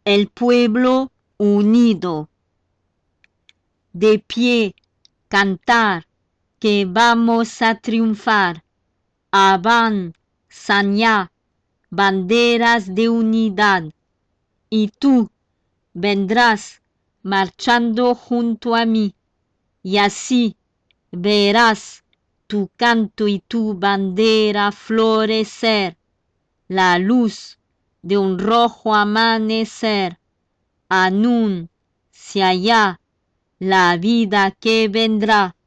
el pueblo unido. De pie, cantar, que vamos a triunfar. Avan, Sanyá, banderas de unidad. Y tú vendrás marchando junto a mí, y así verás tu canto y tu bandera florecer, la luz de un rojo amanecer. Anuncia ya la vida que vendrá.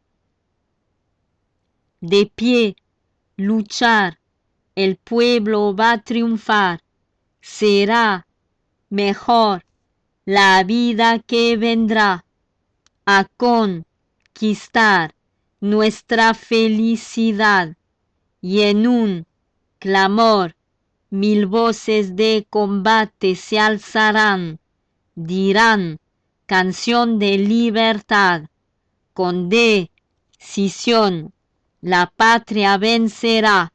De pie, luchar, el pueblo va a triunfar. Será mejor la vida que vendrá. A conquistar nuestra felicidad, y en un clamor 1000 voces de combate se alzarán, dirán canción de libertad. Con decisión la patria vencerá.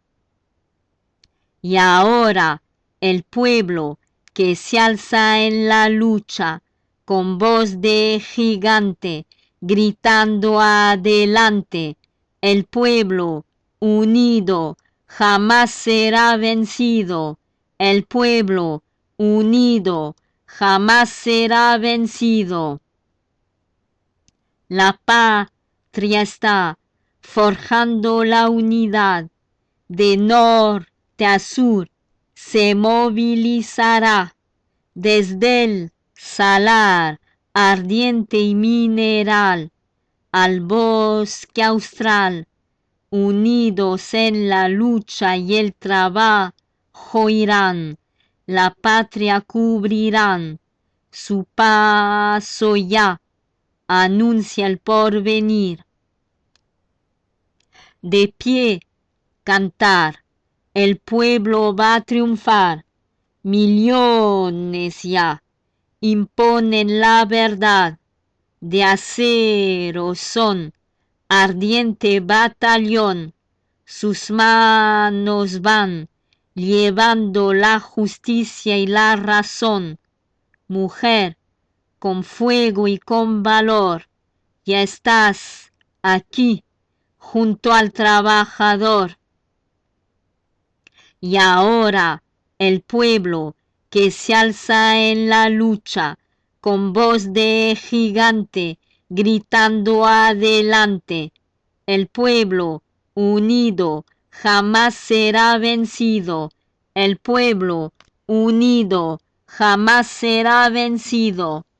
Y ahora el pueblo que se alza en la lucha, con voz de gigante, gritando adelante, el pueblo unido jamás será vencido, el pueblo unido jamás será vencido. La patria está forjando la unidad, de norte a sur se movilizará, desde el salar ardiente y mineral al bosque austral, unidos en la lucha y el trabajo irán, la patria cubrirán, su paso ya anuncia el porvenir. De pie, cantar, el pueblo va a triunfar, millones ya imponen la verdad, de acero son, ardiente batallón, sus manos van llevando la justicia y la razón. Mujer, con fuego y con valor, ya estás aquí junto al trabajador. Y ahora el pueblo que se alza en la lucha, con voz de gigante, gritando adelante, el pueblo unido jamás será vencido, el pueblo unido jamás será vencido.